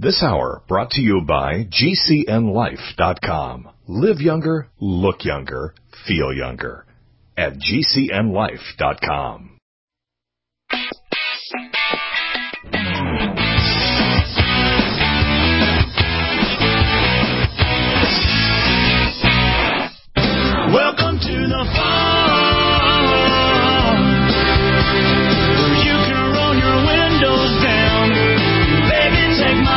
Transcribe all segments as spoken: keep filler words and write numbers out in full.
This hour brought to you by G C N life dot com. Live younger, look younger, feel younger at G C N life dot com. Welcome to the farm, where you can roll your windows down. Baby, take my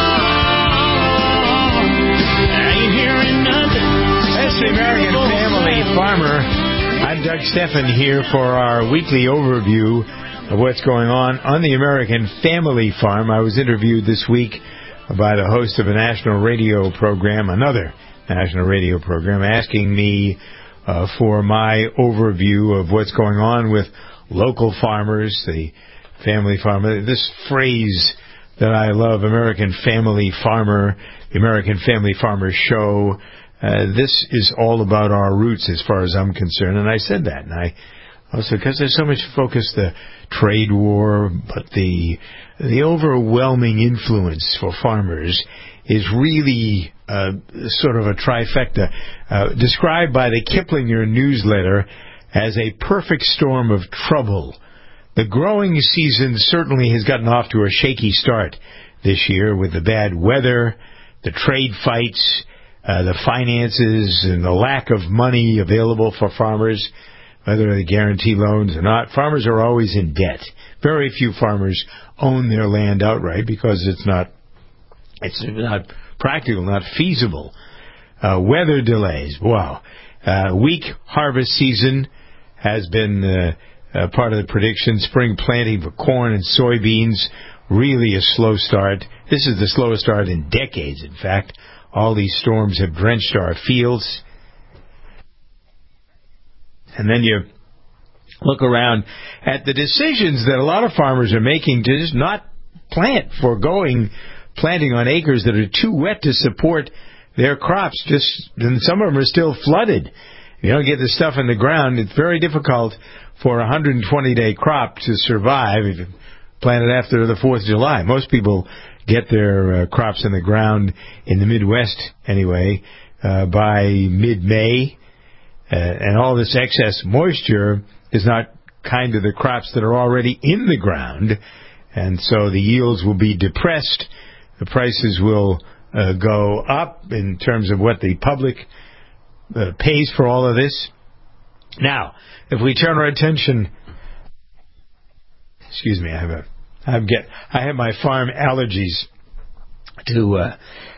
arm. I ain't hearing nothing. That's the American Family Farmer. I'm Doug Stephan here for our weekly overview of what's going on on the American Family Farm. I was interviewed this week by the host of a national radio program, another national radio program, asking me uh, for my overview of what's going on with local farmers, the family farmer. This phrase that I love, American Family Farmer, the American Family Farmer Show, uh, this is all about our roots as far as I'm concerned. And I said that, and I also, because there's so much focus, the trade war, but the the overwhelming influence for farmers is really uh, sort of a trifecta, uh, described by the Kiplinger newsletter as a perfect storm of trouble. The growing season certainly has gotten off to a shaky start this year with the bad weather, the trade fights, uh, the finances, and the lack of money available for farmers, whether they guarantee loans or not. Farmers are always in debt. Very few farmers own their land outright because it's not it's not practical, not feasible. Uh, weather delays. Wow. Uh, weak harvest season has been uh, uh, part of the prediction. Spring planting for corn and soybeans, really a slow start. This is the slowest start in decades, in fact. All these storms have drenched our fields. And then you look around at the decisions that a lot of farmers are making to just not plant, foregoing planting on acres that are too wet to support their crops. Just, and some of them are still flooded. If you don't get the stuff in the ground, it's very difficult for a one hundred twenty day crop to survive if you plant it after the fourth of July. Most people get their uh, crops in the ground in the Midwest anyway uh, by mid-May. Uh, and all this excess moisture is not kind of the crops that are already in the ground, and so the yields will be depressed. The prices will uh, go up in terms of what the public uh, pays for all of this. Now, if we turn our attention, excuse me, I have a, I get, I have my farm allergies to. Uh,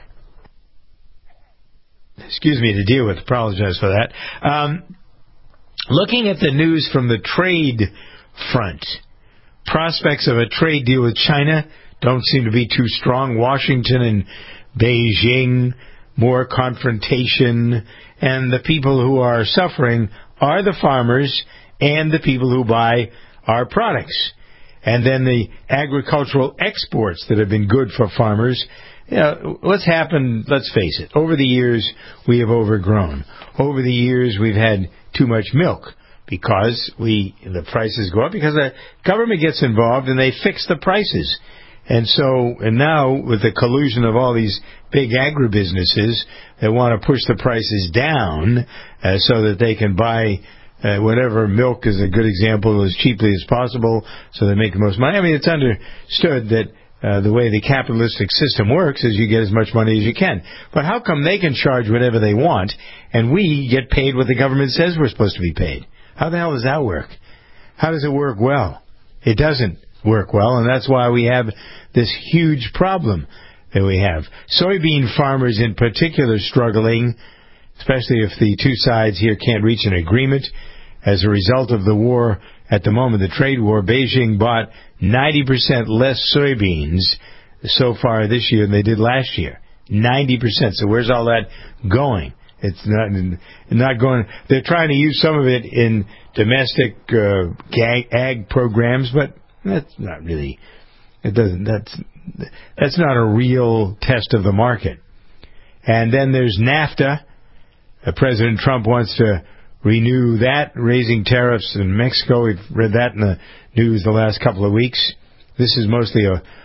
Excuse me, to deal with. Apologize for that. Um, looking at the news from the trade front, prospects of a trade deal with China don't seem to be too strong. Washington and Beijing, more confrontation, and the people who are suffering are the farmers and the people who buy our products. And then the agricultural exports that have been good for farmers. You know, what's happened, let's face it, over the years we have overgrown. Over the years we've had too much milk because we the prices go up because the government gets involved and they fix the prices. And so, and now with the collusion of all these big agribusinesses that want to push the prices down uh, so that they can buy uh, whatever milk is a good example as cheaply as possible so they make the most money. I mean, it's understood that Uh, the way the capitalistic system works is you get as much money as you can. But how come they can charge whatever they want and we get paid what the government says we're supposed to be paid? How the hell does that work? How does it work well? It doesn't work well, and that's why we have this huge problem that we have. Soybean farmers in particular struggling, especially if the two sides here can't reach an agreement. As a result of the war at the moment, the trade war, Beijing bought ninety percent less soybeans so far this year than they did last year. ninety percent. So where's all that going? It's not not going. They're trying to use some of it in domestic uh, ag programs, but that's not really. It doesn't. That's that's not a real test of the market. And then there's NAFTA. Uh, President Trump wants to renew that, raising tariffs in Mexico. We've read that in the news the last couple of weeks. This is mostly a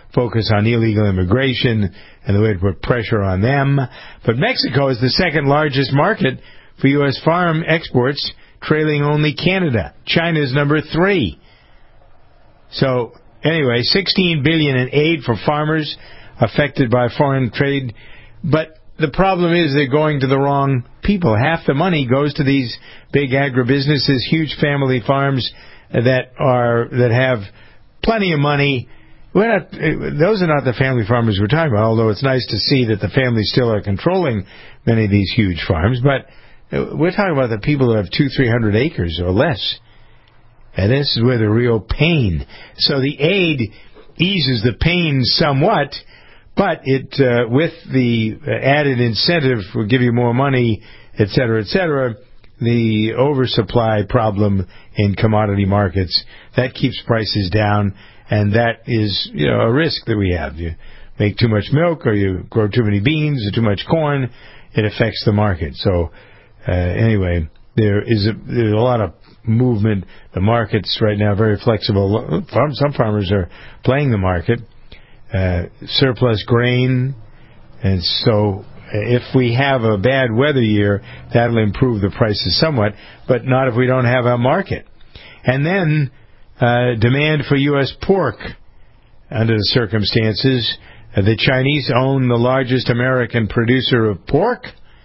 focus on illegal immigration and the way to put pressure on them. But Mexico is the second largest market for U S farm exports, trailing only Canada. China is number three. So, anyway, sixteen billion dollars in aid for farmers affected by foreign trade. But the problem is they're going to the wrong people. Half the money goes to these big agribusinesses, huge family farms that are that have plenty of money. We're not, those are not the family farmers we're talking about, although it's nice to see that the families still are controlling many of these huge farms. But we're talking about the people who have two, three hundred acres or less. And this is where the real pain. So the aid eases the pain somewhat, but it, uh, with the added incentive, will give you more money, et cetera, et cetera, the oversupply problem in commodity markets, that keeps prices down, and that is, you know, a risk that we have. You make too much milk, or you grow too many beans, or too much corn, it affects the market. So, uh, anyway, there is a, there's a lot of movement. The market's right now very flexible. Some farmers are playing the market. Uh, surplus grain, and so if we have a bad weather year, that'll improve the prices somewhat, but not if we don't have a market. And then uh, demand for U S pork under the circumstances. Uh, the Chinese own the largest American producer of pork,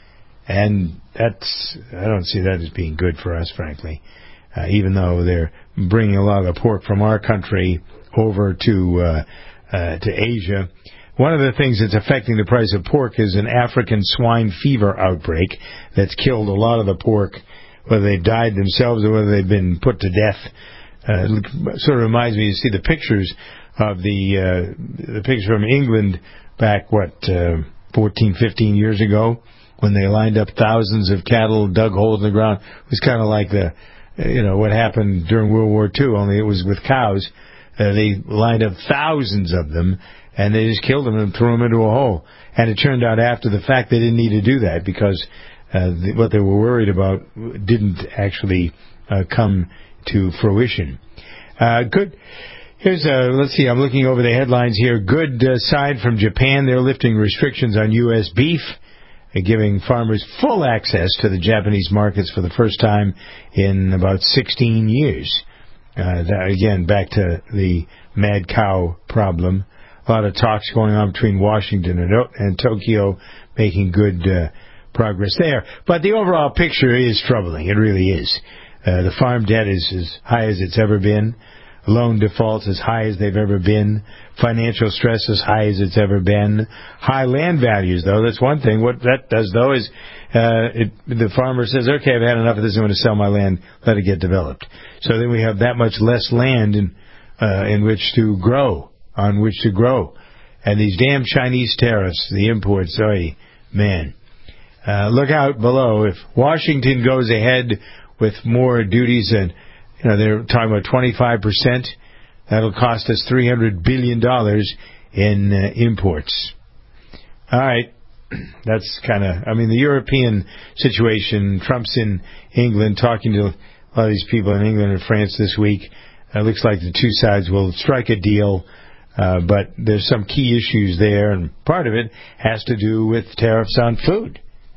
and that's, I don't see that as being good for us, frankly, uh, even though they're bringing a lot of the pork from our country over to uh, uh, to Asia. One of the things that's affecting the price of pork is an African swine fever outbreak that's killed a lot of the pork, whether they've died themselves or whether they've been put to death. Uh, sort of reminds me, you see the pictures of the uh, the pictures from England back, what, uh, fourteen, fifteen years ago, when they lined up thousands of cattle, dug holes in the ground. It was kind of like the, you know, what happened during World War Two, only it was with cows. Uh, they lined up thousands of them, and they just killed them and threw them into a hole. And it turned out after the fact they didn't need to do that because uh, the, what they were worried about didn't actually uh, come to fruition. Uh, good. Here's a, let's see, I'm looking over the headlines here. Good uh, side from Japan. They're lifting restrictions on U S beef, uh, giving farmers full access to the Japanese markets for the first time in about sixteen years. Uh, that, again, back to the mad cow problem. A lot of talks going on between Washington and, and Tokyo, making good uh, progress there. But the overall picture is troubling. It really is. Uh, the farm debt is as high as it's ever been. Loan defaults as high as they've ever been. Financial stress as high as it's ever been. High land values, though, that's one thing. What that does, though, is uh, it, the farmer says, okay, I've had enough of this, I'm going to sell my land, let it get developed. So then we have that much less land in, uh, in which to grow, on which to grow. And these damn Chinese tariffs, the imports, oy, man. Uh, look out below. If Washington goes ahead with more duties, and you know, they're talking about twenty-five percent, that'll cost us three hundred billion dollars in uh, imports. All right. That's kind of, I mean, the European situation, Trump's in England talking to a lot of these people in England and France this week. It uh, looks like the two sides will strike a deal, uh, but there's some key issues there, and part of it has to do with tariffs on food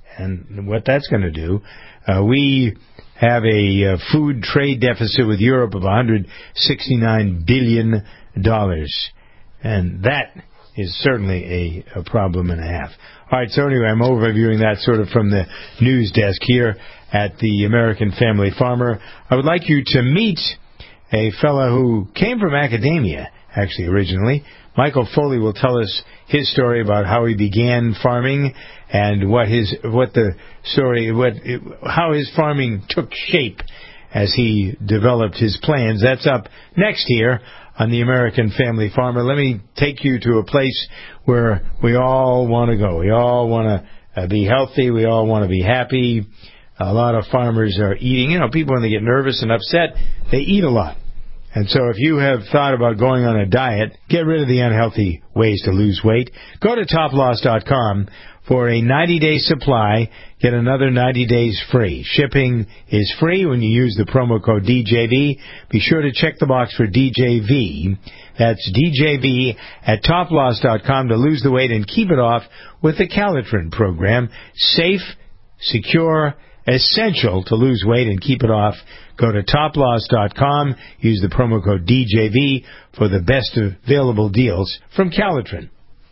and what that's going to do. Uh, we have a uh, food trade deficit with Europe of one hundred sixty-nine billion dollars, and that is certainly a, a problem and a half. All right, so anyway, I'm overviewing that sort of from the news desk here at the American Family Farmer. I would like you to meet a fellow who came from academia, actually, originally. Michael Foley will tell us his story about how he began farming and what his what the story what how his farming took shape as he developed his plans. That's up next here on the American Family Farmer. Let me take you to a place where we all want to go. We all want to uh, be healthy. We all want to be happy. A lot of farmers are eating. You know, people, when they get nervous and upset, they eat a lot. And so if you have thought about going on a diet, get rid of the unhealthy ways to lose weight. Go to top loss dot com for a ninety-day supply. Get another ninety days free. Shipping is free when you use the promo code D J V. Be sure to check the box for D J V. That's D J V at top loss dot com to lose the weight and keep it off with the Calitrin program. Safe, secure, essential to lose weight and keep it off. Go to top loss dot com. Use the promo code D J V for the best available deals from Calitrin.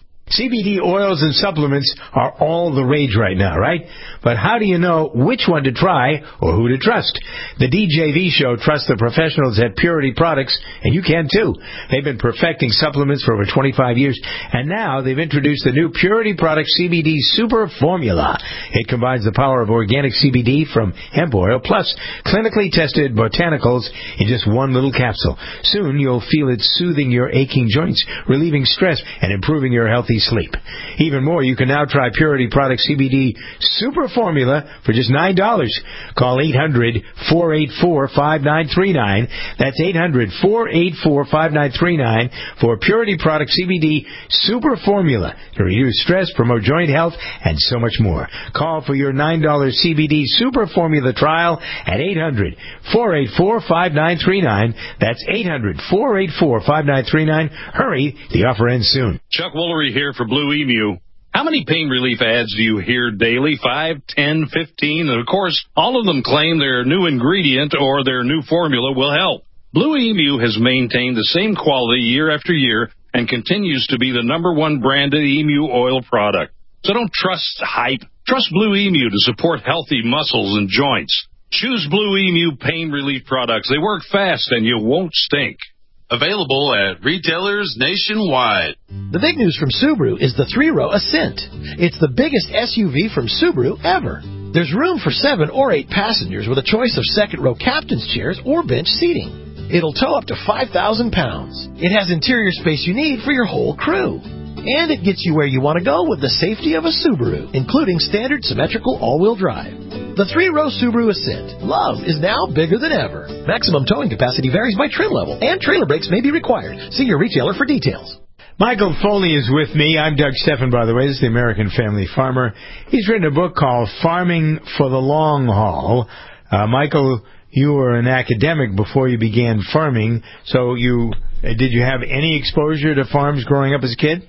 C B D oils and supplements are all the rage right now, right? But how do you know which one to try or who to trust? The D J V Show trusts the professionals at Purity Products, and you can too. They've been perfecting supplements for over twenty-five years, and now they've introduced the new Purity Products C B D Super Formula. It combines the power of organic C B D from hemp oil plus clinically tested botanicals in just one little capsule. Soon you'll feel it soothing your aching joints, relieving stress, and improving your healthy sleep. Even more, you can now try Purity Products C B D Super Formula for just nine dollars. Call eight hundred, four eight four, five nine three nine. That's eight hundred, four eight four, five nine three nine for Purity Products C B D Super Formula to reduce stress, promote joint health, and so much more. Call for your nine dollars C B D Super Formula trial at eight hundred, four eight four, five nine three nine. That's eight hundred, four eight four, five nine three nine. Hurry, the offer ends soon. Chuck Woolery here for Blue Emu. How many pain relief ads do you hear daily? Five, ten, fifteen? And of course, all of them claim their new ingredient or their new formula will help. Blue Emu has maintained the same quality year after year and continues to be the number one branded emu oil product. So don't trust hype. Trust Blue Emu to support healthy muscles and joints. Choose Blue Emu pain relief products. They work fast and you won't stink. Available at retailers nationwide. The big news from Subaru is the three-row Ascent. It's the biggest S U V from Subaru ever. There's room for seven or eight passengers with a choice of second-row captain's chairs or bench seating. It'll tow up to five thousand pounds. It has interior space you need for your whole crew. And it gets you where you want to go with the safety of a Subaru, including standard symmetrical all-wheel drive. The three-row Subaru Ascent. Love is now bigger than ever. Maximum towing capacity varies by trim level, and trailer brakes may be required. See your retailer for details. Michael Foley is with me. I'm Doug Steffen, by the way. This is the American Family Farmer. He's written a book called Farming for the Long Haul. Uh, Michael, you were an academic before you began farming, so you uh, did you have any exposure to farms growing up as a kid?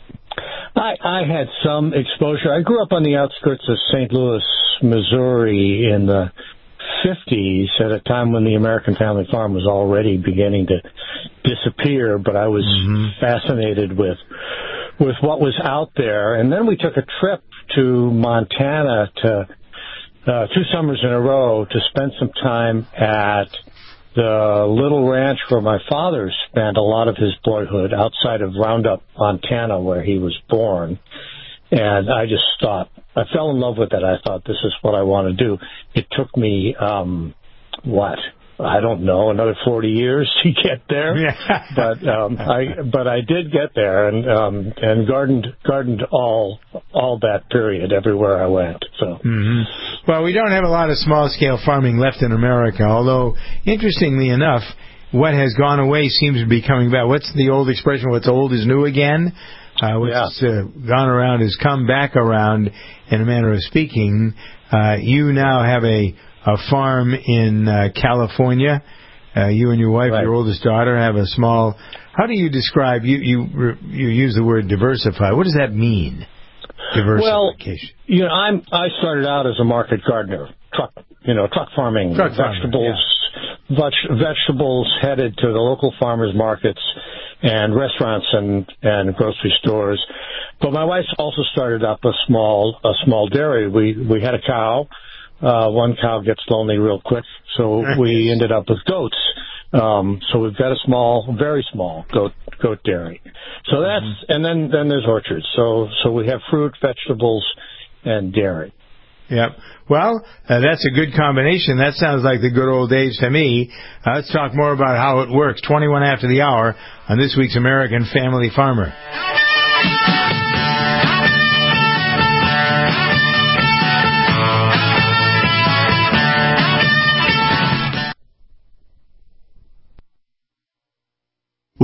I, I had some exposure. I grew up on the outskirts of Saint Louis, Missouri in the fifties at a time when the American Family Farm was already beginning to disappear, but I was mm-hmm. fascinated with with what was out there. And then we took a trip to Montana to uh, two summers in a row to spend some time at the little ranch where my father spent a lot of his boyhood outside of Roundup, Montana, where he was born. And I just thought, I fell in love with it. I thought, this is what I want to do. It took me, um, what? I don't know, another forty years to get there. Yeah. But, um, I, but I did get there and, um, and gardened, gardened all, all that period everywhere I went. So. Mm-hmm. Well, we don't have a lot of small scale farming left in America, although interestingly enough, what has gone away seems to be coming back. What's the old expression? What's old is new again. Uh, what's yeah. uh, gone around has come back around in a manner of speaking. Uh, you now have a, a farm in uh, California. Uh, you and your wife, right. your oldest daughter, have a small. How do you describe? You you you use the word diversify. What does that mean? Diversification. Well, you know, I'm I started out as a market gardener, truck you know truck farming, truck vegetables, farming, yeah. veg- vegetables headed to the local farmers markets and restaurants and and grocery stores. But my wife also started up a small a small dairy. We we had a cow. Uh, one cow gets lonely real quick, so we ended up with goats. Um, so we've got a small, very small goat goat dairy. So that's mm-hmm. and then then there's orchards. So so we have fruit, vegetables, and dairy. Yep. Well, uh, that's a good combination. That sounds like the good old days to me. Uh, let's talk more about how it works. twenty-one after the hour on this week's American Family Farmer.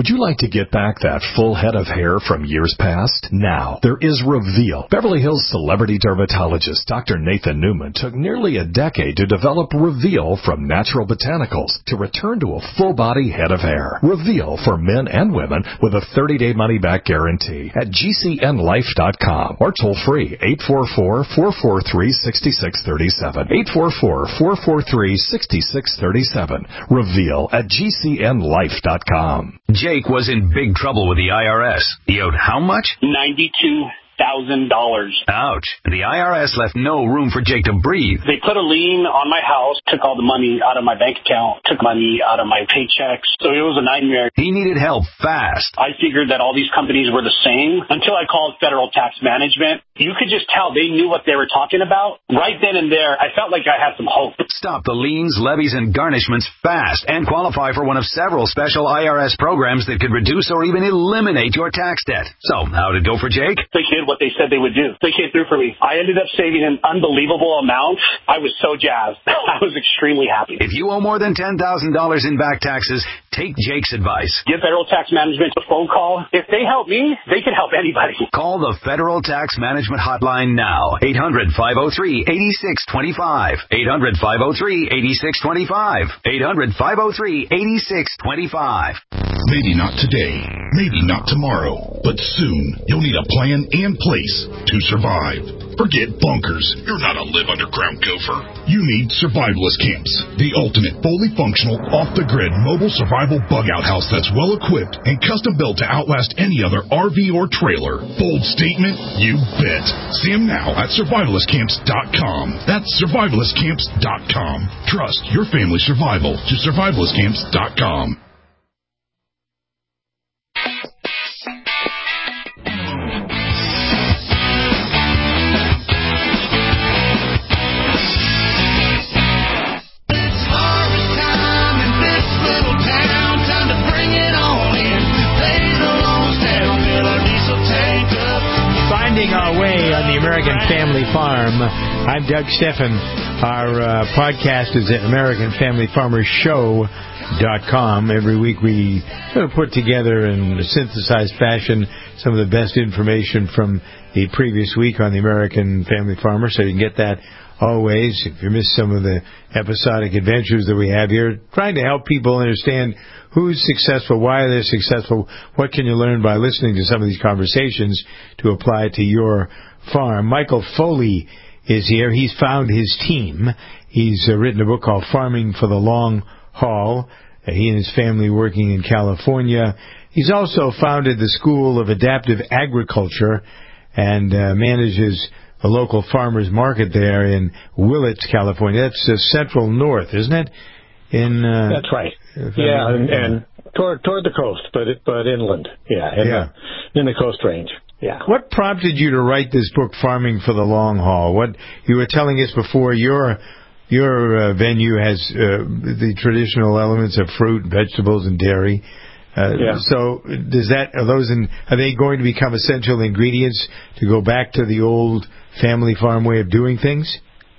Would you like to get back that full head of hair from years past? Now, there is Reveal. Beverly Hills celebrity dermatologist Doctor Nathan Newman took nearly a decade to develop Reveal from natural botanicals to return to a full-body head of hair. Reveal for men and women with a thirty-day money-back guarantee at G C N life dot com or toll-free eight four four, four four three, six six three seven. eight four four, four four three, six six three seven. Reveal at G C N life dot com. Jake was in big trouble with the I R S. He owed how much? ninety-two thousand dollars. Ouch. The I R S left no room for Jake to breathe. They put a lien on my house, took all the money out of my bank account, took money out of my paychecks. So it was a nightmare. He needed help fast. I figured that all these companies were the same until I called Federal Tax Management. You could just tell they knew what they were talking about. Right then and there, I felt like I had some hope. Stop the liens, levies, and garnishments fast and qualify for one of several special I R S programs that could reduce or even eliminate your tax debt. So, how'd it go for Jake? They did what they said they would do. They came through for me. I ended up saving an unbelievable amount. I was so jazzed. I was extremely happy. If you owe more than ten thousand dollars in back taxes, take Jake's advice. Give Federal Tax Management a phone call. If they help me, they can help anybody. Call the Federal Tax Management Hotline now. eight hundred, five oh three, eight six two five. eight hundred, five oh three, eight six two five. eight hundred, five oh three, eight six two five. Maybe not today, maybe not tomorrow, but soon you'll need a plan and place to survive. Forget bunkers. You're not a live underground gopher. You need survivalist camps, the ultimate fully functional, off-the-grid mobile survival bug-out house that's well-equipped and custom-built to outlast any other R V or trailer. Bold statement? You bet. See them now at survivalist camps dot com. That's survivalist camps dot com. Trust your family's survival to survivalist camps dot com. Our way on the American Family Farm. I'm Doug Steffen. Our uh, podcast is at American Family Farmers Show dot com. Every week we sort of put together in a synthesized fashion some of the best information from the previous week on the American Family Farmer, so you can get that always. If you missed some of the episodic adventures that we have here, trying to help people understand who's successful, why they're successful, what can you learn by listening to some of these conversations to apply to your farm. Michael Foley is here. He's found his team. He's uh, written a book called Farming for the Long Haul. Uh, he and his family working in California. He's also founded the School of Adaptive Agriculture and uh, manages a local farmers market there in Willits, California. That's uh, central north, isn't it? In uh, That's right. Yeah, and, and toward toward the coast, but it, but inland. Yeah, in, yeah. The, in the Coast Range. Yeah. What prompted you to write this book, Farming for the Long Haul? What you were telling us before, your your uh, venue has uh, the traditional elements of fruit, vegetables, and dairy. Uh, yeah. So, does that are those in, are they going to become essential ingredients to go back to the old family farm way of doing things?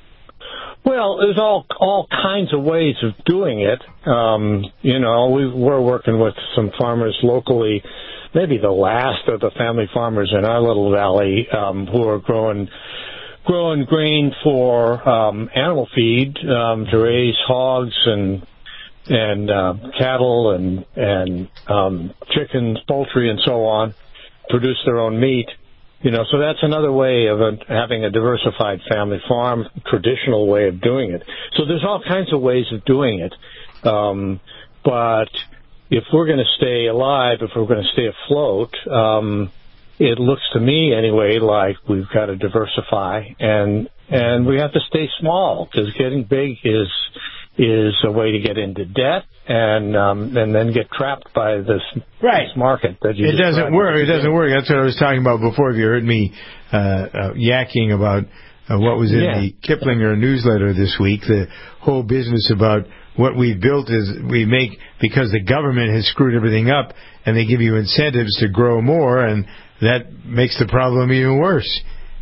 Well, there's all all kinds of ways of doing it. Um, you know, we, we're working with some farmers locally, maybe the last of the family farmers in our little valley, um, who are growing growing grain for um, animal feed um, to raise hogs and and uh, cattle and and um, chickens, poultry, and so on, produce their own meat. You know, so that's another way of a, having a diversified family farm, traditional way of doing it. So there's all kinds of ways of doing it. Um, but if we're going to stay alive, if we're going to stay afloat, um, it looks to me anyway like we've got to diversify, and and we have to stay small, because getting big is is a way to get into debt and um, and then get trapped by this, right. this market that you. It doesn't work. It doesn't work. That's what I was talking about before. If you heard me uh, uh, yakking about uh, what was in yeah. the Kiplinger newsletter this week, the whole business about what we've built is we make because the government has screwed everything up, and they give you incentives to grow more, and that makes the problem even worse.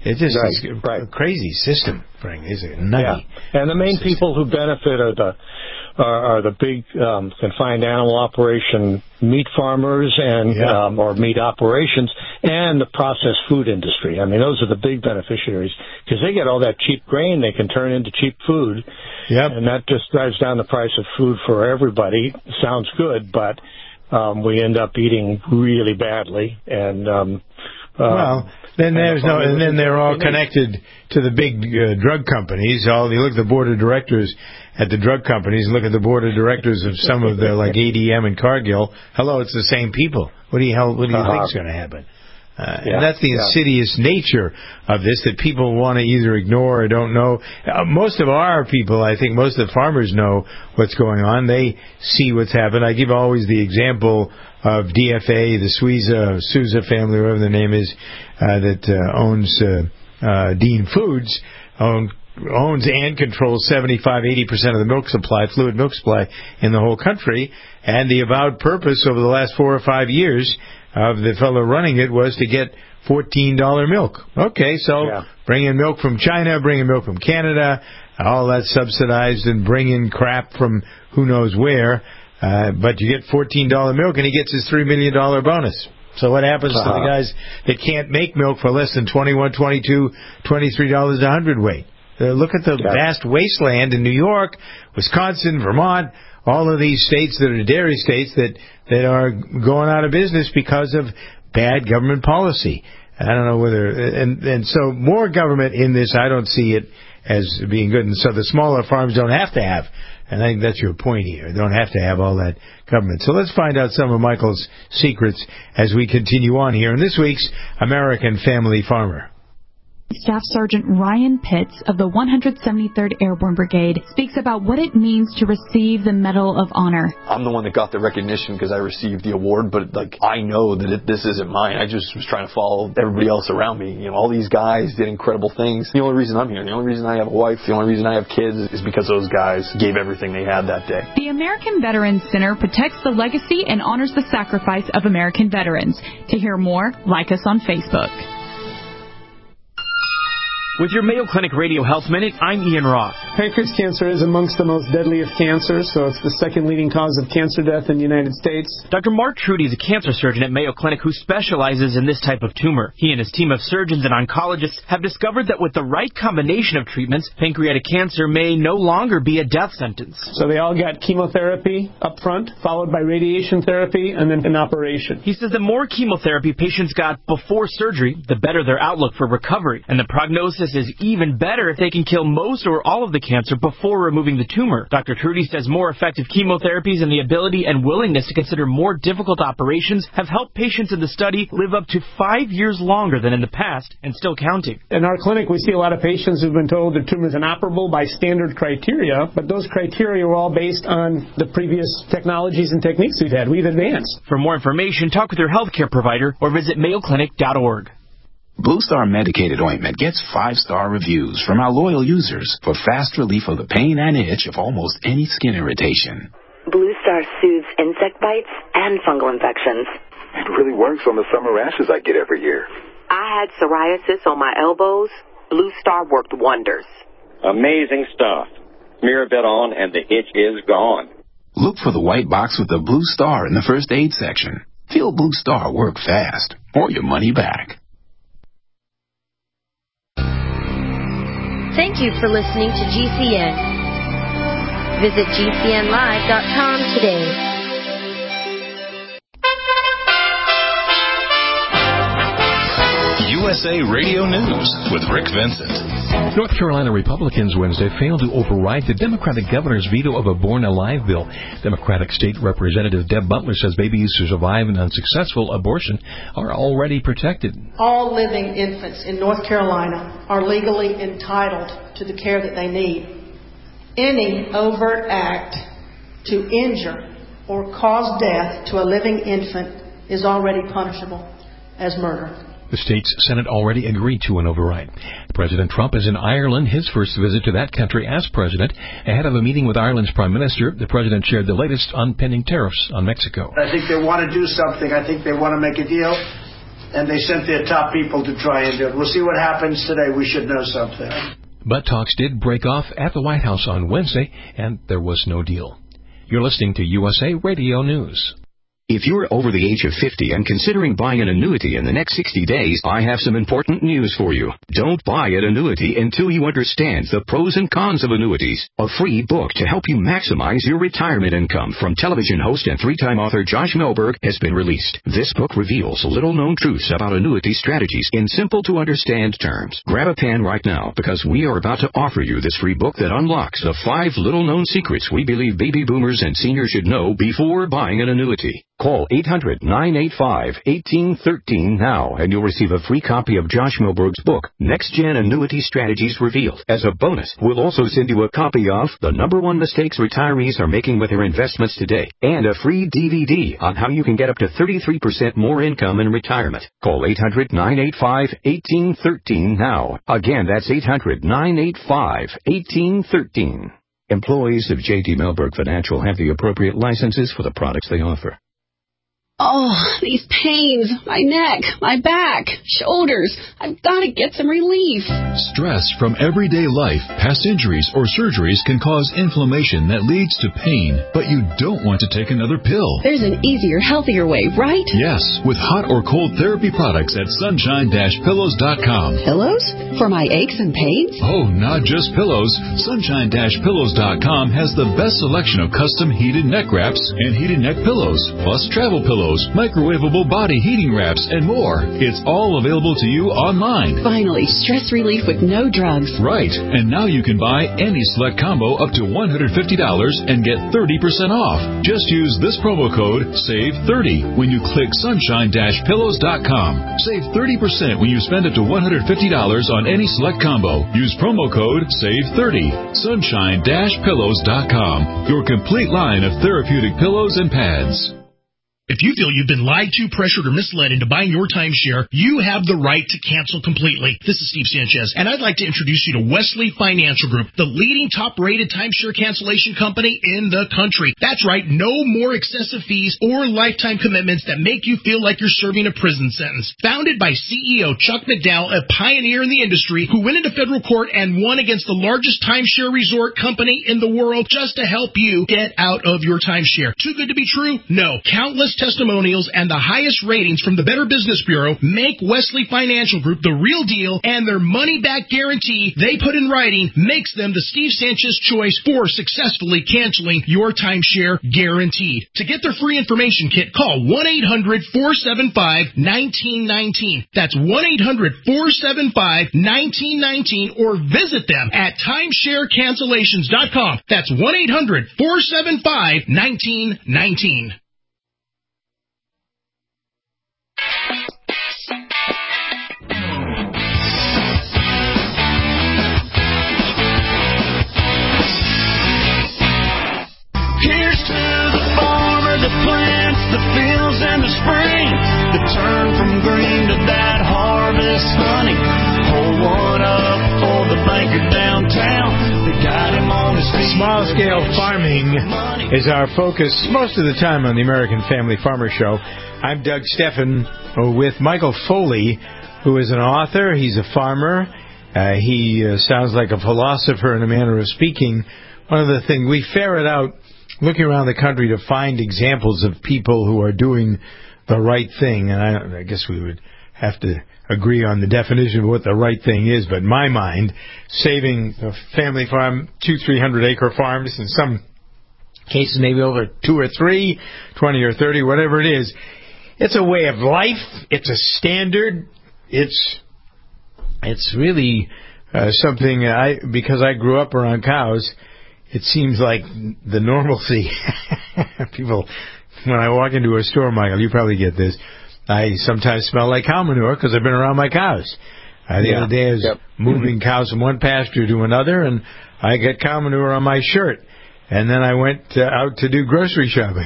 It just right, is a right. crazy system, Frank. It's a nutty. Yeah. And the main system. people who benefit are the are, are the big um, confined animal operation meat farmers and Yeah. um, or meat operations and the processed food industry. I mean, those are the big beneficiaries because they get all that cheap grain they can turn into cheap food. Yep. And that just drives down the price of food for everybody. Sounds good, but um, we end up eating really badly. And um, uh, well, then there's no, and then they're all connected to the big uh, drug companies. All you look at the board of directors at the drug companies, and look at the board of directors of some of the like A D M and Cargill. Hello, it's the same people. What do you hell? What do you uh-huh. think is going to happen? Uh, yeah, and that's the insidious yeah. nature of this that people want to either ignore or don't know. Uh, most of our people, I think, most of the farmers know what's going on. They see what's happened. I give always the example of D F A, the Souza, Souza family, whatever the name is, uh, that uh, owns uh, uh, Dean Foods, own, owns and controls seventy-five, eighty percent of the milk supply, fluid milk supply in the whole country. And the avowed purpose over the last four or five years of the fellow running it was to get fourteen dollars milk. Okay, so yeah. bring in milk from China, bring in milk from Canada, all that subsidized, and bring in crap from who knows where. Uh, but you get fourteen dollars milk, and he gets his three million dollars bonus. So what happens uh-huh. to the guys that can't make milk for less than twenty-one, twenty-two, twenty-three dollars a hundredweight? Uh, look at the yeah. vast wasteland in New York, Wisconsin, Vermont, all of these states that are dairy states that, that are going out of business because of bad government policy. I don't know whether, and, and so more government in this, I don't see it as being good. And so the smaller farms don't have to have, and I think that's your point here, they don't have to have all that government. So let's find out some of Michael's secrets as we continue on here in this week's American Family Farmer. Staff Sergeant Ryan Pitts of the one hundred seventy-third Airborne Brigade speaks about what it means to receive the Medal of Honor. I'm the one that got the recognition because I received the award, but like I know that it, this isn't mine. I just was trying to follow everybody else around me. You know, all these guys did incredible things. The only reason I'm here, the only reason I have a wife, the only reason I have kids is because those guys gave everything they had that day. The American Veterans Center protects the legacy and honors the sacrifice of American veterans. To hear more, like us on Facebook. With your Mayo Clinic Radio Health Minute, I'm Ian Roth. Pancreas cancer is amongst the most deadly of cancers, so it's the second leading cause of cancer death in the United States. Doctor Mark Trudy is a cancer surgeon at Mayo Clinic who specializes in this type of tumor. He and his team of surgeons and oncologists have discovered that with the right combination of treatments, pancreatic cancer may no longer be a death sentence. So they all got chemotherapy up front, followed by radiation therapy, and then an operation. He says the more chemotherapy patients got before surgery, the better their outlook for recovery, and the prognosis is even better if they can kill most or all of the cancer before removing the tumor. Doctor Trudy says more effective chemotherapies and the ability and willingness to consider more difficult operations have helped patients in the study live up to five years longer than in the past and still counting. In our clinic, we see a lot of patients who've been told their tumor is inoperable by standard criteria, but those criteria were all based on the previous technologies and techniques we've had. We've advanced. For more information, talk with your healthcare provider or visit mayo clinic dot org. Blue Star Medicated Ointment gets five-star reviews from our loyal users for fast relief of the pain and itch of almost any skin irritation. Blue Star soothes insect bites and fungal infections. It really works on the summer rashes I get every year. I had psoriasis on my elbows. Blue Star worked wonders. Amazing stuff. Smear a bit on and the itch is gone. Look for the white box with the Blue Star in the first aid section. Feel Blue Star work fast or your money back. Thank you for listening to G C N. Visit G C N live dot com today. U S A Radio News with Rick Vincent. North Carolina Republicans Wednesday failed to override the Democratic governor's veto of a Born Alive bill. Democratic State Representative Deb Butler says babies who survive an unsuccessful abortion are already protected. All living infants in North Carolina are legally entitled to the care that they need. Any overt act to injure or cause death to a living infant is already punishable as murder. The state's Senate already agreed to an override. President Trump is in Ireland, his first visit to that country as president. Ahead of a meeting with Ireland's prime minister, the president shared the latest on pending tariffs on Mexico. I think they want to do something. I think they want to make a deal. and they sent their top people to try and do it. We'll see what happens today. We should know something. But talks did break off at the White House on Wednesday, and there was no deal. You're listening to U S A Radio News. If you're over the age of fifty and considering buying an annuity in the next sixty days, I have some important news for you. Don't buy an annuity until you understand the pros and cons of annuities. A free book to help you maximize your retirement income from television host and three-time author Josh Melberg has been released. This book reveals little-known truths about annuity strategies in simple-to-understand terms. Grab a pen right now because we are about to offer you this free book that unlocks the five little-known secrets we believe baby boomers and seniors should know before buying an annuity. Call eight hundred, nine eight five, one eight one three now, and you'll receive a free copy of Josh Melberg's book, Next Gen Annuity Strategies Revealed. As a bonus, we'll also send you a copy of The Number One Mistakes Retirees Are Making with Their Investments Today, and a free D V D on how you can get up to thirty-three percent more income in retirement. Call eight hundred, nine eight five, one eight one three now. Again, that's eight hundred, nine eight five, one eight one three. Employees of J T Melberg Financial have the appropriate licenses for the products they offer. Oh, these pains, my neck, my back, shoulders. I've got to get some relief. Stress from everyday life, past injuries, or surgeries can cause inflammation that leads to pain, but you don't want to take another pill. There's an easier, healthier way, right? Yes, with hot or cold therapy products at sunshine dash pillows dot com. Pillows? For my aches and pains? Oh, not just pillows. sunshine dash pillows dot com has the best selection of custom heated neck wraps and heated neck pillows, plus travel pillows, microwavable body heating wraps, and more. It's all available to you online. Finally, stress relief with no drugs. Right, and now you can buy any select combo up to one hundred fifty dollars and get thirty percent off. Just use this promo code save thirty when you click sunshine dash pillows dot com. Save thirty percent when you spend up to one hundred fifty dollars on any select combo. Use promo code save thirty. sunshine dash pillows dot com. Your complete line of therapeutic pillows and pads. If you feel you've been lied to, pressured, or misled into buying your timeshare, you have the right to cancel completely. This is Steve Sanchez, and I'd like to introduce you to Wesley Financial Group, the leading top-rated timeshare cancellation company in the country. That's right, no more excessive fees or lifetime commitments that make you feel like you're serving a prison sentence. Founded by C E O Chuck McDowell, a pioneer in the industry who went into federal court and won against the largest timeshare resort company in the world just to help you get out of your timeshare. Too good to be true? No. Countless testimonials and the highest ratings from the Better Business Bureau make Wesley Financial Group the real deal, and their money-back guarantee they put in writing makes them the Steve Sanchez choice for successfully canceling your timeshare guaranteed. To get their free information kit, call one eight hundred, four seven five, one nine one nine. That's one eight hundred, four seven five, one nine one nine, or visit them at timeshare cancellations dot com. That's one eight hundred, four seven five, one nine one nine. Here's to the farmer that plants the fields in the spring, that turn from green to that harvest honey. Hold one up for the banker downtown. They got him on his feet. Small-scale farming is our focus most of the time on the American Family Farmer Show. I'm Doug Steffen with Michael Foley, who is an author. He's a farmer. Uh, he uh, sounds like a philosopher in a manner of speaking. One of the things we ferret out, looking around the country to find examples of people who are doing the right thing, and I, I guess we would have to agree on the definition of what the right thing is, but in my mind, saving a family farm, two, three hundred acre farms, in some cases maybe over two or three, twenty or thirty, whatever it is, it's a way of life, it's a standard, it's it's really uh, something, I because I grew up around cows, it seems like the normalcy. People, when I walk into a store, Michael, you probably get this, I sometimes smell like cow manure because I've been around my cows. Uh, the yeah. other day I was yep. moving mm-hmm. cows from one pasture to another, and I got cow manure on my shirt. And then I went uh, out to do grocery shopping.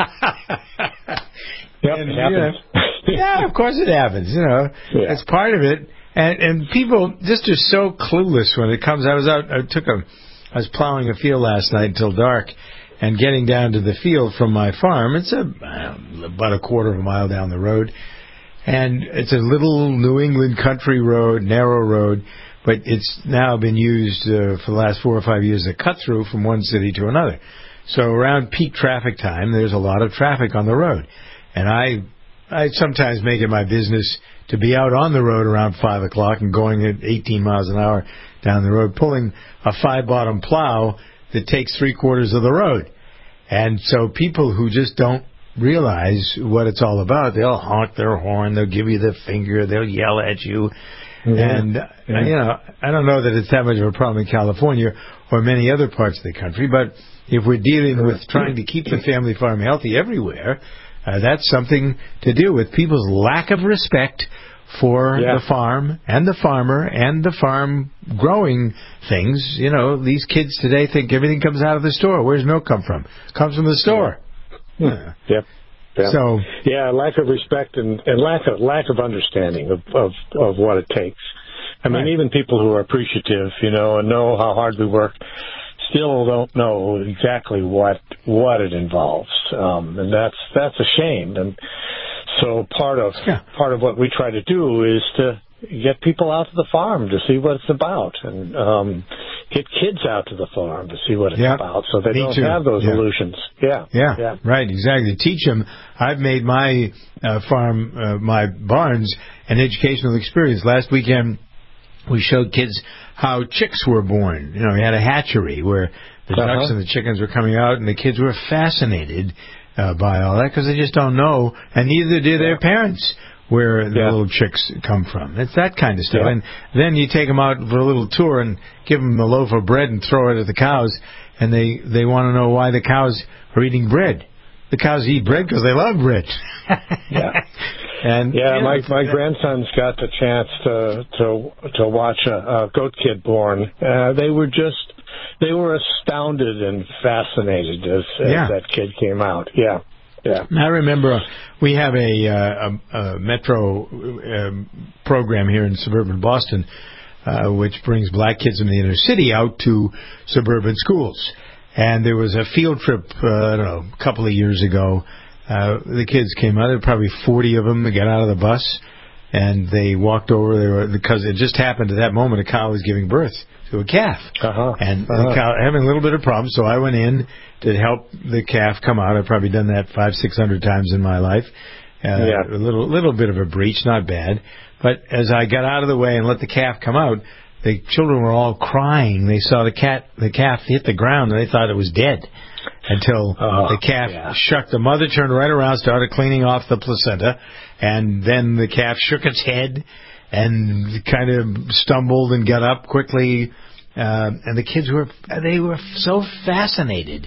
Yep, and, it happens. You know, yeah, of course it happens. You know, yeah. It's part of it. And and people just are so clueless when it comes. I was out. I took a. I was plowing a field last night until dark, and getting down to the field from my farm. It's a, about a quarter of a mile down the road. And it's a little New England country road, narrow road, but it's now been used uh, for the last four or five years as a cut-through from one city to another. So around peak traffic time, there's a lot of traffic on the road. And I I sometimes make it my business to be out on the road around five o'clock and going at eighteen miles an hour down the road, pulling a five-bottom plow that takes three-quarters of the road. And so people who just don't realize what it's all about, they'll honk their horn, they'll give you the finger, they'll yell at you. Yeah. And, yeah. you know, I don't know that it's that much of a problem in California or many other parts of the country, but if we're dealing with trying to keep the family farm healthy everywhere, uh, that's something to do with people's lack of respect for yeah. the farm and the farmer and the farm growing things. You know, these kids today think everything comes out of the store. Where's milk come from? It comes from the store. Yeah. Yep. Yeah. So yeah, lack of respect and, and lack of lack of understanding of, of, of what it takes. I mean, right. even people who are appreciative, you know, and know how hard we work, still don't know exactly what what it involves, um, and that's that's a shame. And so part of yeah. part of what we try to do is to get people out to the farm to see what it's about, and um, get kids out to the farm to see what it's yeah. about, so they Me don't too. have those yeah. illusions. Yeah. yeah, yeah, right, exactly. Teach them. I've made my uh, farm, uh, my barns, an educational experience. Last weekend, we showed kids how chicks were born. You know, we had a hatchery where the uh-huh. ducks and the chickens were coming out, and the kids were fascinated uh, by all that because they just don't know, and neither do their parents, where the yeah. little chicks come from. It's that kind of stuff. Yeah. And then you take them out for a little tour and give them a loaf of bread and throw it at the cows, and they, they want to know why the cows are eating bread. The cows eat bread because they love bread. yeah. And yeah, you know, my my grandsons got the chance to to to watch a, a goat kid born. Uh, they were just they were astounded and fascinated as, as yeah. that kid came out. Yeah. Yeah. I remember we have a, uh, a, a metro uh, program here in suburban Boston, uh, which brings black kids in the inner city out to suburban schools. And there was a field trip, uh, I don't know, a couple of years ago. Uh, the kids came out. There were probably forty of them. They got out of the bus, and they walked over. They were, because it just happened at that moment, a cow was giving birth to a calf. Uh-huh. And uh-huh. the cow having a little bit of problems, so I went in to help the calf come out. I've probably done that five, six hundred times in my life. Uh, yeah. A little, little bit of a breach, not bad. But as I got out of the way and let the calf come out, the children were all crying. They saw the cat, the calf hit the ground, and they thought it was dead. Until uh, the calf yeah. shucked. The mother turned right around, started cleaning off the placenta, and then the calf shook its head and kind of stumbled and got up quickly. Uh, and the kids were, they were so fascinated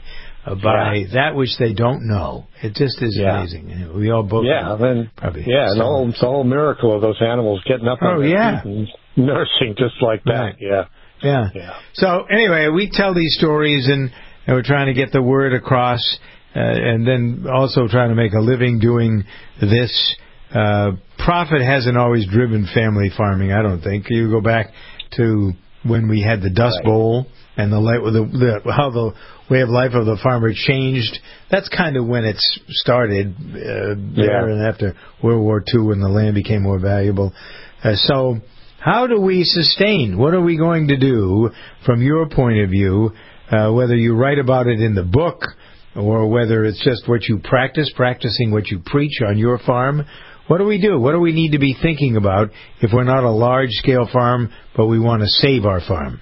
by yeah. that which they don't know. It just is yeah. amazing. We all both yeah, then probably yeah, and the whole, it's the whole miracle of those animals getting up oh, on their yeah. feet and nursing just like that. Right. Yeah. yeah, yeah. So anyway, we tell these stories, and, and we're trying to get the word across, uh, and then also trying to make a living doing this. Uh, profit hasn't always driven family farming, I don't think. You go back to when we had the Dust right. Bowl and the, the, the how the way of life of the farmer changed. That's kind of when it's started uh, there, yeah. and after World War Two, when the land became more valuable. Uh, so how do we sustain? What are we going to do from your point of view, uh, whether you write about it in the book or whether it's just what you practice, practicing what you preach on your farm? What do we do? What do we need to be thinking about if we're not a large-scale farm, but we want to save our farm?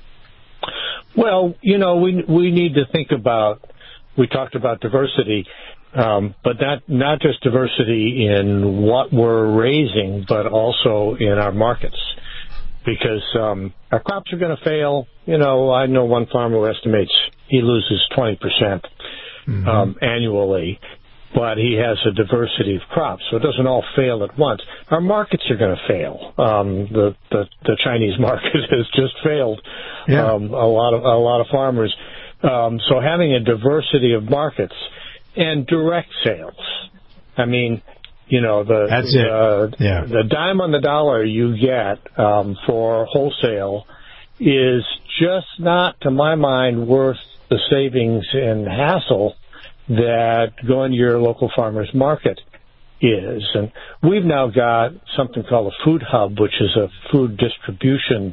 Well, you know, we we need to think about, we talked about diversity, um, but not, not just diversity in what we're raising, but also in our markets. Because um, our crops are going to fail. You know, I know one farmer who estimates he loses twenty percent mm-hmm. um, annually. But he has a diversity of crops, so it doesn't all fail at once. Our markets are going to fail. Um, the, the the Chinese market has just failed. Yeah. Um, a lot of a lot of farmers. Um, so having a diversity of markets and direct sales. I mean, you know, the That's it. Uh, yeah. the dime on the dollar you get um, for wholesale is just not, to my mind, worth the savings and hassle that going to your local farmer's market is. And we've now got something called a food hub, which is a food distribution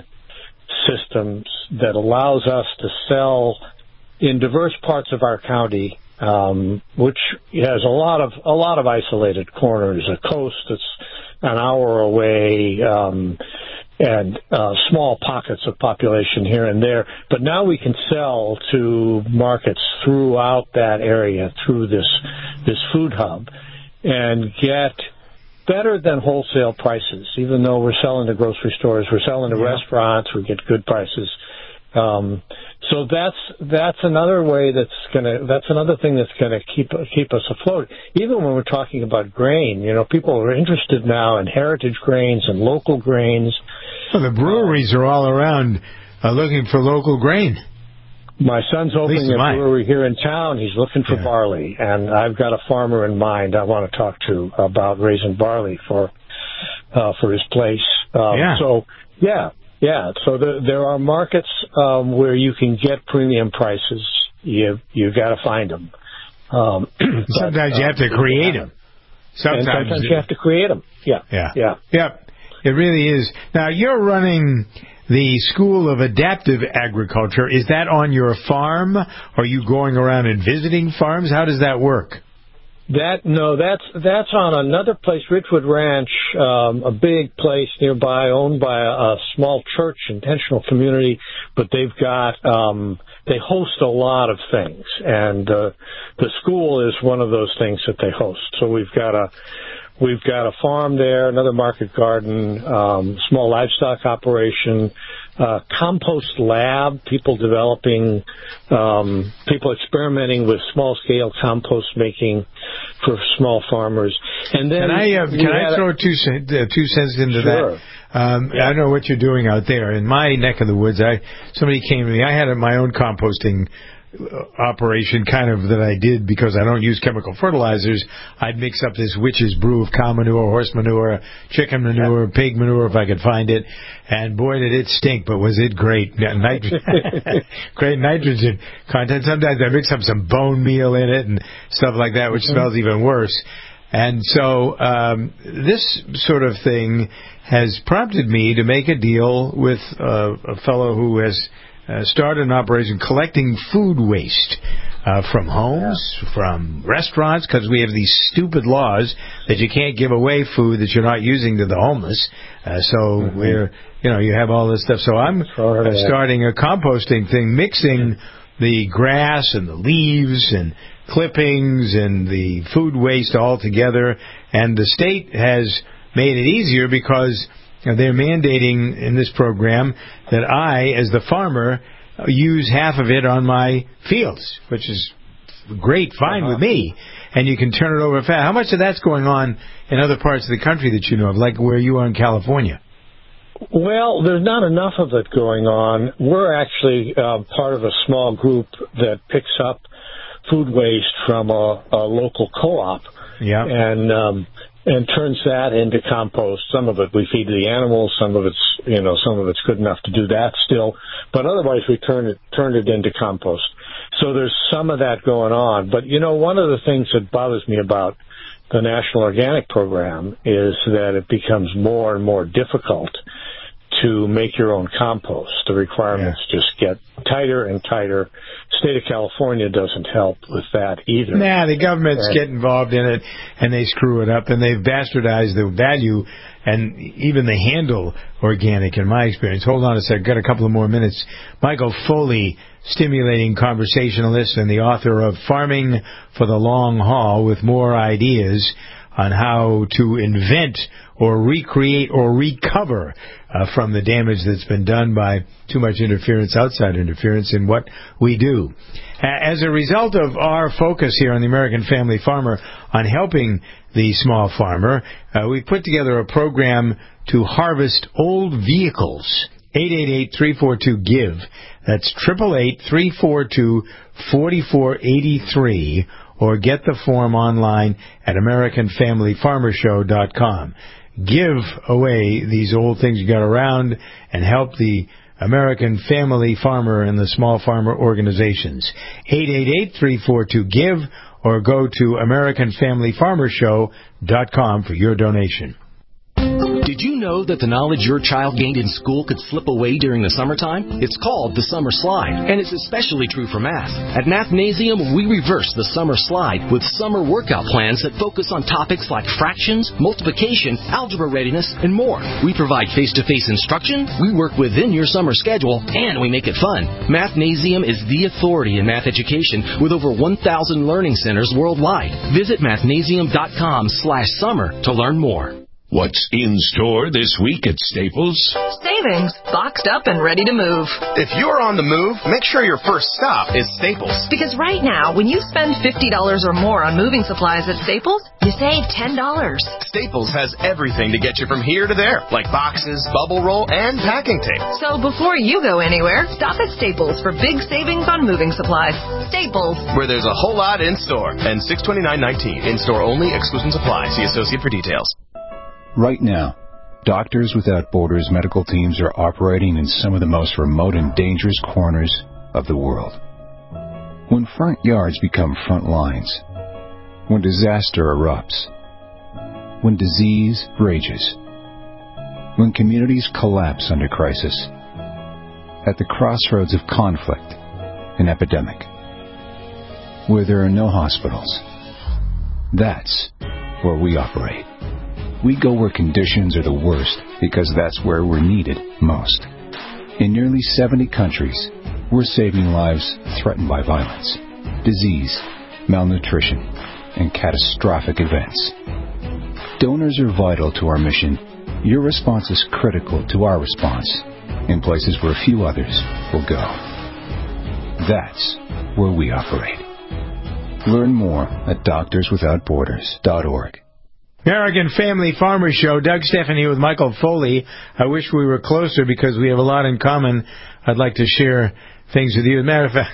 system that allows us to sell in diverse parts of our county, um, which has a lot of a lot of isolated corners, a coast that's an hour away, um, and uh, small pockets of population here and there. But now we can sell to markets throughout that area through this this food hub and get better than wholesale prices. Even though we're selling to grocery stores, we're selling to yeah. restaurants, we get good prices. Um, so that's that's another way that's gonna that's another thing that's gonna keep keep us afloat. Even when we're talking about grain, you know, people are interested now in heritage grains and local grains. Well, the breweries are all around uh, looking for local grain. My son's opening a brewery here in town. He's looking for yeah. barley, and I've got a farmer in mind I want to talk to about raising barley for uh, for his place. Um, yeah. So, yeah, yeah. So the, there are markets um, where you can get premium prices. You you got to find them. Um, sometimes but, you have to uh, create them. Sometimes, sometimes you have to create them. Yeah, yeah, yeah, yeah. It really is. Now you're running the School of Adaptive Agriculture. Is that on your farm? Are you going around and visiting farms? How does that work? That no, that's that's on another place, Ridgewood Ranch, um, a big place nearby, owned by a, a small church, intentional community. But they've got um, they host a lot of things, and uh, the school is one of those things that they host. So we've got a We've got a farm there, another market garden, um, small livestock operation, uh, compost lab, people developing, um, people experimenting with small-scale compost making for small farmers. And then can I uh, can I throw two uh, two cents into sure. that? Um, yeah. I don't know what you're doing out there. In my neck of the woods, I somebody came to me. I had my own composting operation kind of that I did because I don't use chemical fertilizers. I'd mix up this witch's brew of cow manure, horse manure, chicken manure, yeah. pig manure if I could find it, and boy did it stink, but was it great. Nitrogen, great nitrogen content. Sometimes I mix up some bone meal in it and stuff like that, which mm-hmm. smells even worse. And so um, this sort of thing has prompted me to make a deal with uh, a fellow who has Uh, started an operation collecting food waste uh, from homes, yeah. from restaurants, because we have these stupid laws that you can't give away food that you're not using to the homeless. Uh, so mm-hmm. we're, you know, you have all this stuff. So I'm uh, starting a composting thing, mixing the grass and the leaves and clippings and the food waste all together. And the state has made it easier because they're mandating in this program that I, as the farmer, use half of it on my fields, which is great, fine uh-huh. with me. And you can turn it over fast. How much of that's going on in other parts of the country that you know of, like where you are in California? Well, there's not enough of it going on. We're actually uh, part of a small group that picks up food waste from a, a local co-op. Yeah. And um and turns that into compost. Some of it we feed to the animals, some of it's, you know, some of it's good enough to do that still, but otherwise we turn it, turn it into compost. So there's some of that going on. But, you know, one of the things that bothers me about the National Organic Program is that it becomes more and more difficult to make your own compost. The requirements yeah. just get tighter and tighter. State of California doesn't help with that either. Nah, the governments and, get involved in it, and they screw it up, and they've bastardized the value and even the handle organic, in my experience. Hold on a sec. Got a couple of more minutes. Michael Foley, stimulating conversationalist and the author of Farming for the Long Haul, with more ideas on how to invent or recreate or recover uh, from the damage that's been done by too much interference, outside interference in what we do. As a result of our focus here on the American Family Farmer on helping the small farmer, uh, we put together a program to harvest old vehicles. eight eight eight, three four two, GIVE. That's eight eight eight, three four two, four four eight three. Or get the form online at American Family Farmer Show dot com. Give away these old things you got around and help the American Family Farmer and the small farmer organizations. eight eight eight, three four two, GIVE or go to American Family Farmer Show dot com for your donation. Did you know that the knowledge your child gained in school could slip away during the summertime? It's called the summer slide, and it's especially true for math. At Mathnasium, we reverse the summer slide with summer workout plans that focus on topics like fractions, multiplication, algebra readiness, and more. We provide face-to-face instruction, we work within your summer schedule, and we make it fun. Mathnasium is the authority in math education with over one thousand learning centers worldwide. Visit mathnasium dot com slash summer to learn more. What's in store this week at Staples? Savings, boxed up and ready to move. If you're on the move, make sure your first stop is Staples. Because right now, when you spend fifty dollars or more on moving supplies at Staples, you save ten dollars. Staples has everything to get you from here to there, like boxes, bubble roll, and packing tape. So before you go anywhere, stop at Staples for big savings on moving supplies. Staples, where there's a whole lot in store. And six twenty-nine nineteen, in-store only, exclusions apply. See associate for details. Right now, Doctors Without Borders medical teams are operating in some of the most remote and dangerous corners of the world. When front yards become front lines, when disaster erupts, when disease rages, when communities collapse under crisis, at the crossroads of conflict and epidemic, where there are no hospitals, that's where we operate. We go where conditions are the worst because that's where we're needed most. In nearly seventy countries, we're saving lives threatened by violence, disease, malnutrition, and catastrophic events. Donors are vital to our mission. Your response is critical to our response in places where few others will go. That's where we operate. Learn more at doctors without borders dot org. American Family Farmer Show. Doug Stephan here with Michael Foley. I wish we were closer because we have a lot in common. I'd like to share things with you. As a matter of fact,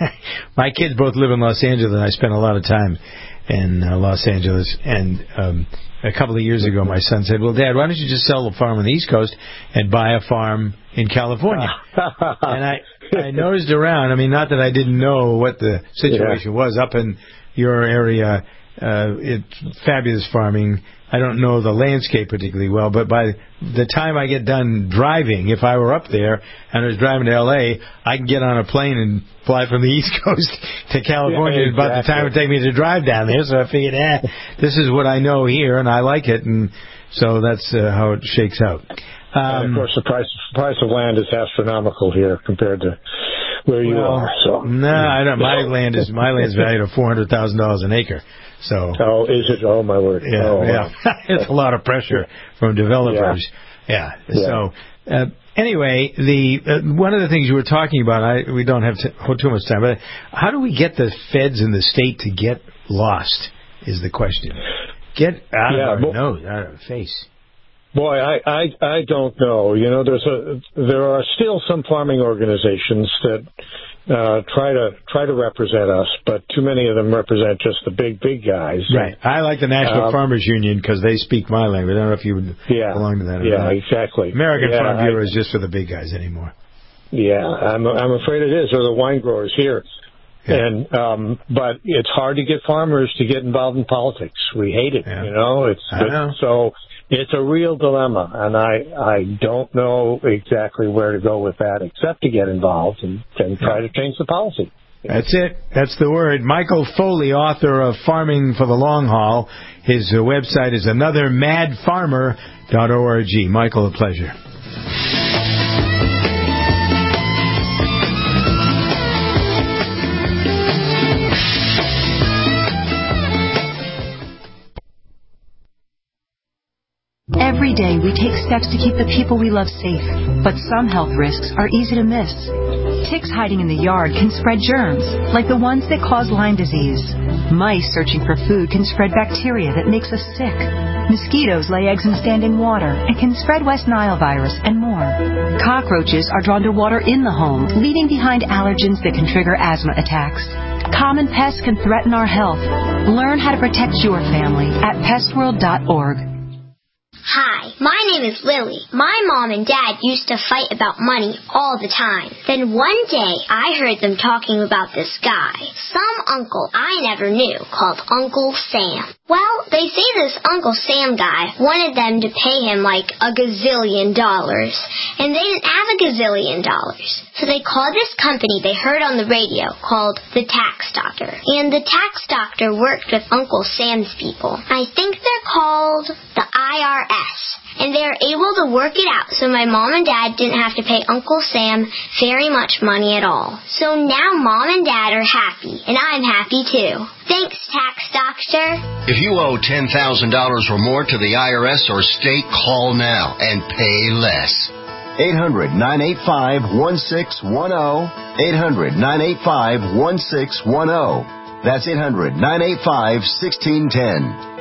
my kids both live in Los Angeles, and I spent a lot of time in uh, Los Angeles. And um, a couple of years ago, my son said, well, Dad, why don't you just sell the farm on the East Coast and buy a farm in California? And I, I nosed around. I mean, not that I didn't know what the situation yeah. was up in your area. Uh, it's fabulous farming. I don't know the landscape particularly well, but by the time I get done driving, if I were up there and I was driving to L A, I can get on a plane and fly from the East Coast to California yeah, exactly. about the time it would take me to drive down there. So I figured, eh, this is what I know here, and I like it, and so that's uh, how it shakes out. Um, and of course, the price price of land is astronomical here compared to where you well, are. So no, I don't. My land is my land's valued at four hundred thousand dollars an acre. So oh, is it? Oh my word! Yeah, oh, yeah. Wow. It's a lot of pressure from developers. Yeah. yeah. yeah. So uh, anyway, the uh, one of the things you were talking about, I we don't have to hold too much time, but how do we get the feds in the state to get lost? Is the question. Get out yeah, of our but, nose, out of our face. Boy, I, I I don't know. You know, there's a there are still some farming organizations that uh, try to try to represent us, but too many of them represent just the big big guys. Right. I like the National um, Farmers Union because they speak my language. I don't know if you would yeah, belong to that. Or yeah, not. exactly. American yeah, Farm Bureau I, is just for the big guys anymore. Yeah, I'm I'm afraid it is. Or the wine growers here. Yeah. And um, but it's hard to get farmers to get involved in politics. We hate it. Yeah. You know, it's I know. so. It's a real dilemma, and I I don't know exactly where to go with that except to get involved and, and try to change the policy. That's it. That's the word. Michael Foley, author of Farming for the Long Haul. His uh, website is another mad farmer dot org. Michael, a pleasure. Every day we take steps to keep the people we love safe, but some health risks are easy to miss. Ticks hiding in the yard can spread germs, like the ones that cause Lyme disease. Mice searching for food can spread bacteria that makes us sick. Mosquitoes lay eggs in standing water and can spread West Nile virus and more. Cockroaches are drawn to water in the home, leaving behind allergens that can trigger asthma attacks. Common pests can threaten our health. Learn how to protect your family at pest world dot org. Hi, my name is Lily. My mom and dad used to fight about money all the time. Then one day, I heard them talking about this guy, some uncle I never knew, called Uncle Sam. Well, they say this Uncle Sam guy wanted them to pay him like a gazillion dollars, and they didn't have a gazillion dollars. So they called this company they heard on the radio called the Tax Doctor. And the Tax Doctor worked with Uncle Sam's people. I think they're called the I R S. And they were able to work it out so my mom and dad didn't have to pay Uncle Sam very much money at all. So now mom and dad are happy, and I'm happy too. Thanks, Tax Doctor. If you owe ten thousand dollars or more to the I R S or state, call now and pay less. eight hundred, nine eight five, one six one zero. eight hundred, nine eight five, one six one zero. That's eight hundred, nine eight five, one six one zero.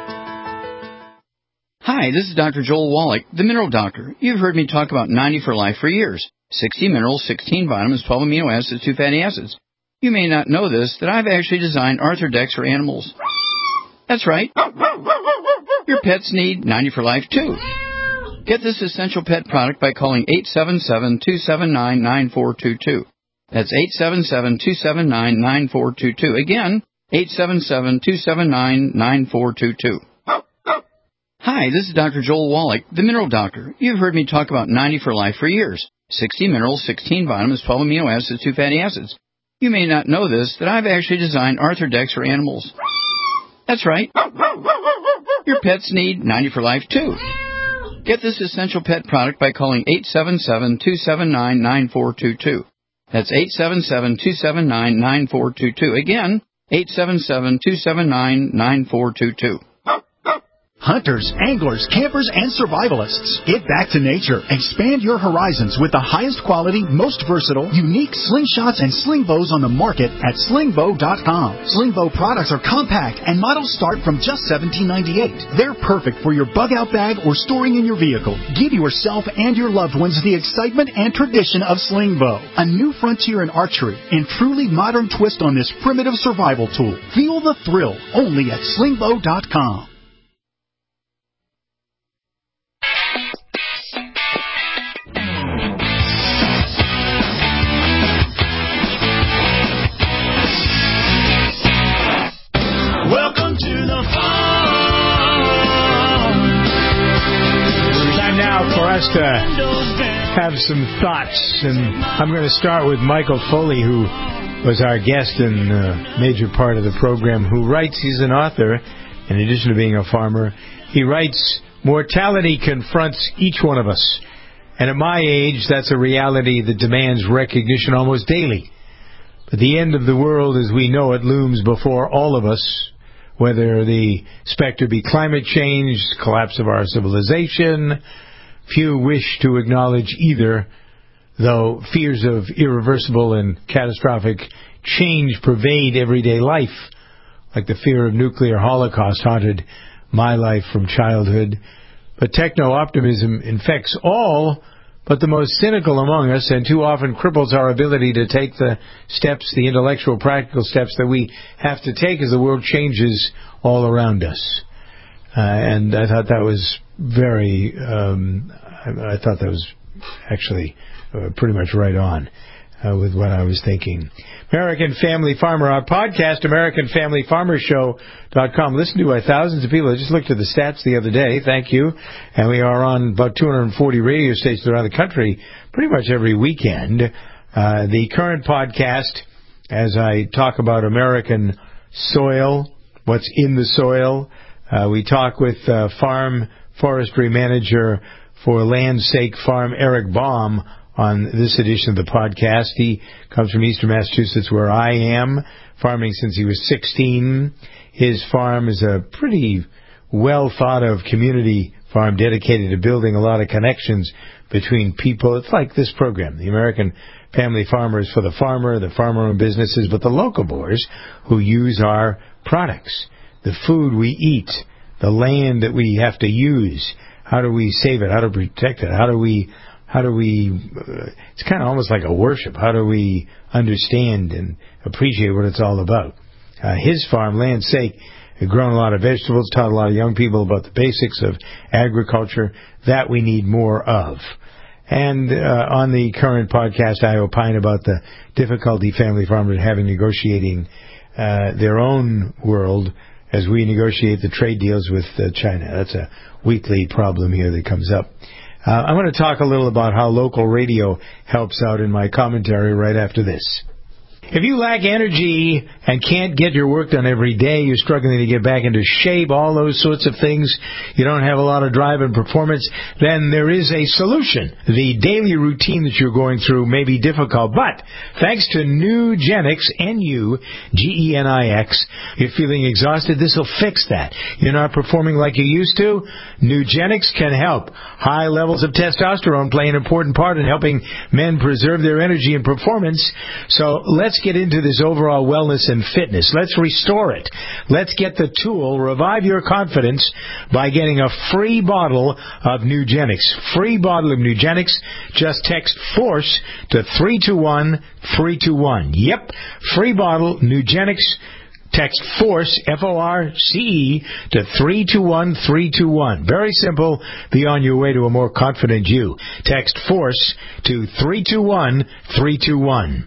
Hi, this is Doctor Joel Wallach, the Mineral Doctor. You've heard me talk about ninety for Life for years. sixty minerals, sixteen vitamins, twelve amino acids, two fatty acids. You may not know this, that I've actually designed Arthrodex for animals. That's right. Your pets need ninety for Life, too. Get this essential pet product by calling eight seven seven, two seven nine, nine four two two. That's eight seven seven, two seven nine, nine four two two. Again, eight seven seven, two seven nine, nine four two two. Hi, this is Doctor Joel Wallach, the Mineral Doctor. You've heard me talk about ninety for Life for years. sixty minerals, sixteen vitamins, twelve amino acids, two fatty acids. You may not know this, that I've actually designed Arthrodex for animals. That's right. Your pets need ninety for Life, too. Get this essential pet product by calling eight seven seven, two seven nine, nine four two two. That's eight seven seven, two seven nine, nine four two two. Again, eight seven seven, two seven nine, nine four two two. Hunters, anglers, campers, and survivalists. Get back to nature. Expand your horizons with the highest quality, most versatile, unique slingshots and sling bows on the market at sling bow dot com. Sling bow products are compact and models start from just seventeen ninety-eight. They're perfect for your bug-out bag or storing in your vehicle. Give yourself and your loved ones the excitement and tradition of sling bow. A new frontier in archery and truly modern twist on this primitive survival tool. Feel the thrill only at sling bow dot com. Welcome to the farm. Time now for us to have some thoughts, and I'm going to start with Michael Foley, who was our guest in a major part of the program, who writes, he's an author, in addition to being a farmer. He writes, "Mortality confronts each one of us, and at my age, that's a reality that demands recognition almost daily. But the end of the world as we know it looms before all of us, whether the specter be climate change, collapse of our civilization. Few wish to acknowledge either, though fears of irreversible and catastrophic change pervade everyday life, like the fear of nuclear holocaust haunted my life from childhood. But techno-optimism infects all but the most cynical among us, and too often cripples our ability to take the steps, the intellectual, practical steps that we have to take as the world changes all around us." Uh, and I thought that was very, um, I, I thought that was actually uh, pretty much right on uh, with what I was thinking. American Family Farmer, our podcast, American Family Farmer Show dot com, listened to by thousands of people. I just looked at the stats the other day. Thank you. And we are on about two hundred forty radio stations around the country pretty much every weekend. Uh, the current podcast, as I talk about American soil, what's in the soil, uh, we talk with uh, farm forestry manager for Landsake Farm, Eric Baum, on this edition of the podcast. He comes from eastern Massachusetts, where I am, farming since he was sixteen. His farm is a pretty well-thought-of community farm dedicated to building a lot of connections between people. It's like this program, the American Family Farmer is for the farmer, the farmer-owned businesses, but the locavores who use our products, the food we eat, the land that we have to use. How do we save it? How do we protect it? How do we How do we, uh, it's kind of almost like a worship. How do we understand and appreciate what it's all about? Uh, his farm, Landsake, We've grown a lot of vegetables, taught a lot of young people about the basics of agriculture. That we need more of. And uh, on the current podcast, I opine about the difficulty family farmers are having negotiating uh, their own world as we negotiate the trade deals with uh, China. That's a weekly problem here that comes up. Uh, I'm going to talk a little about how local radio helps out in my commentary right after this. If you lack energy and can't get your work done every day, you're struggling to get back into shape, all those sorts of things, you don't have a lot of drive and performance, then there is a solution. The daily routine that you're going through may be difficult, but thanks to Nugenix, N U G E N I X, you're feeling exhausted, this will fix that. You're not performing like you used to? Nugenix can help. High levels of testosterone play an important part in helping men preserve their energy and performance, so let's get into this overall wellness and fitness. Let's restore it. Let's get the tool, revive your confidence, by getting a free bottle of Nugenix. Free bottle of Nugenix. Just text FORCE to three two one three two one. Yep, free bottle, Nugenix. Text FORCE, F O R C E, to three two one three two one. Very simple. Be on your way to a more confident you. Text FORCE to three two one three two one.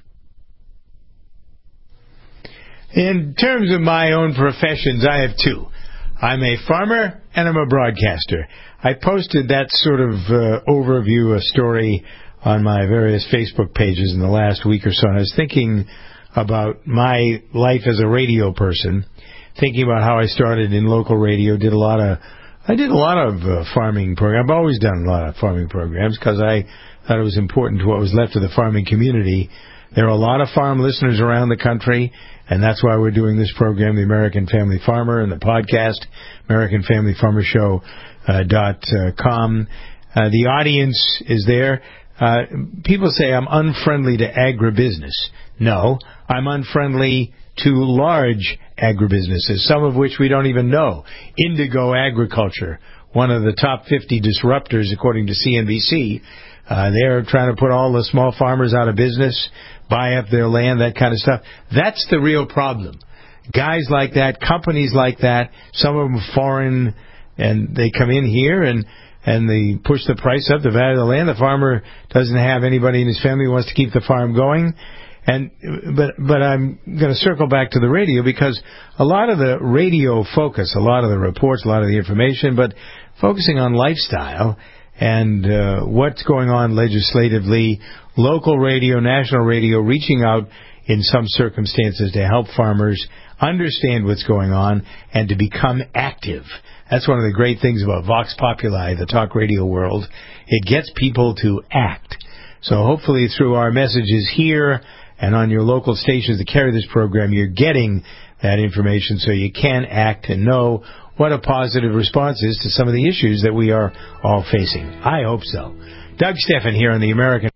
In terms of my own professions, I have two. I'm a farmer and I'm a broadcaster. I posted that sort of uh, overview, a story on my various Facebook pages in the last week or so, and I was thinking about my life as a radio person, thinking about how I started in local radio, did a lot of, I did a lot of uh, farming programs. I've always done a lot of farming programs because I thought it was important to what was left of the farming community. There are a lot of farm listeners around the country, and that's why we're doing this program, the American Family Farmer, and the podcast, American Family Farmer Show uh, dot com. Uh, the audience is there. Uh, people say I'm unfriendly to agribusiness. No, I'm unfriendly to large agribusinesses, some of which we don't even know. Indigo Agriculture, one of the top fifty disruptors, according to C N B C. Uh, they're trying to put all the small farmers out of business, buy up their land, that kind of stuff. That's the real problem. Guys like that, companies like that, some of them foreign, and they come in here and and they push the price up, the value of the land. The farmer doesn't have anybody in his family who wants to keep the farm going. And but but I'm going to circle back to the radio, because a lot of the radio focus, a lot of the reports, a lot of the information, but focusing on lifestyle and uh, what's going on legislatively, local radio, national radio, reaching out in some circumstances to help farmers understand what's going on and to become active. That's one of the great things about Vox Populi, the talk radio world. It gets people to act. So hopefully through our messages here and on your local stations that carry this program, you're getting that information so you can act and know what a positive response is to some of the issues that we are all facing. I hope so. Doug Steffen here on the American...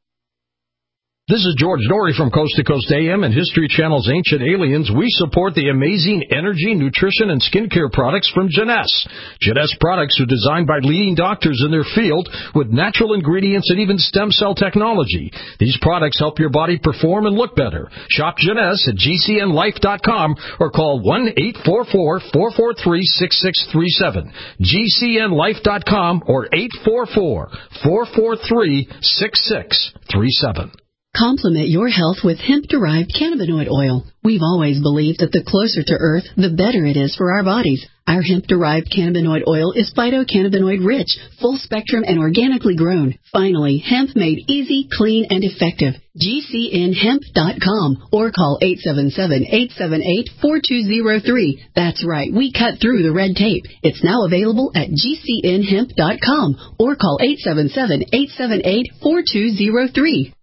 This is George Norrie from Coast to Coast A M and History Channel's Ancient Aliens. We support the amazing energy, nutrition, and skincare products from Jeunesse. Jeunesse products are designed by leading doctors in their field with natural ingredients and even stem cell technology. These products help your body perform and look better. Shop Jeunesse at G C N life dot com or call one eight four four, four four three, six six three seven. G C N life dot com or eight four four, four four three, six six three seven. Complement your health with hemp-derived cannabinoid oil. We've always believed that the closer to Earth, the better it is for our bodies. Our hemp-derived cannabinoid oil is phytocannabinoid-rich, full-spectrum, and organically grown. Finally, hemp made easy, clean, and effective. G C N hemp dot com or call eight seven seven, eight seven eight, four two zero three. That's right, we cut through the red tape. It's now available at G C N hemp dot com or call eight seven seven, eight seven eight, four two zero three.